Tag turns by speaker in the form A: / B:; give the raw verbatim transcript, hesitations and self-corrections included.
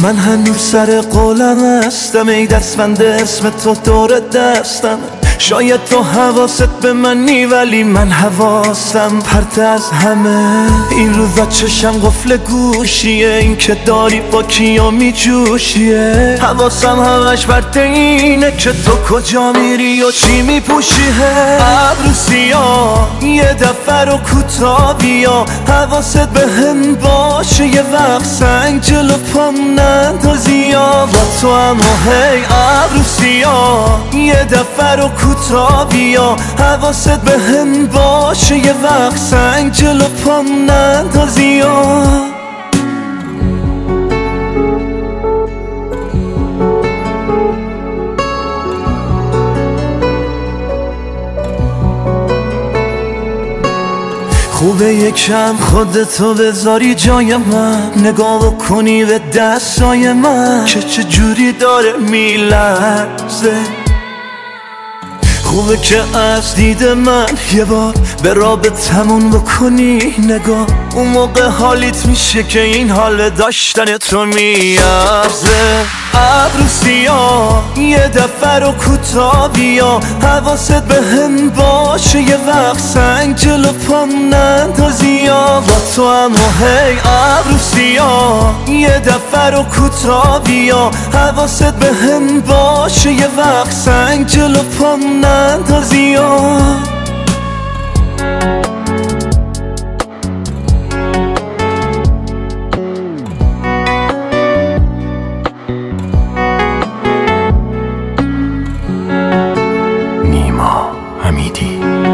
A: من هنوز سر قولم هستم، ای دستبند اسم تو دور دستم. شاید تو حواست به منی ولی من حواسم پرت از همه. این روزا چشم قفل گوشیه، این که داری با کیا می جوشیه. حواسم همش بر اینه که تو کجا میری و چی می پوشیه. ابرو سیاه یه دفعه رو کوتا بیا، حواست به هم باشه یه وقت سنگ جلو پام نندازی. با تو اما هی ابرو سیاه یه دفعه رو کوتا بیا، حواست به هم باشه یه وقت سنگ جلو پام نندازی. خوبه یکم خودتو بذاری جای من، نگاه کنی به دستای من که چه جوری داره میلرزه. خوبه که از دید من یه بار به رابطمون بکنی نگاه، اون موقع حالیت میشه که این حال داشتن تو میارزه. ابرو سیاه یه دفعه رو کوتا بیا، حواست به هم باشه یه وقت سنگ جلو پام نندازی. با تو اما هی ابرو سیاه یه دفعه رو کوتا بیا، حواست به هم باشه یه وقت سنگ جلو پام نندازی.
B: نیما امیدی.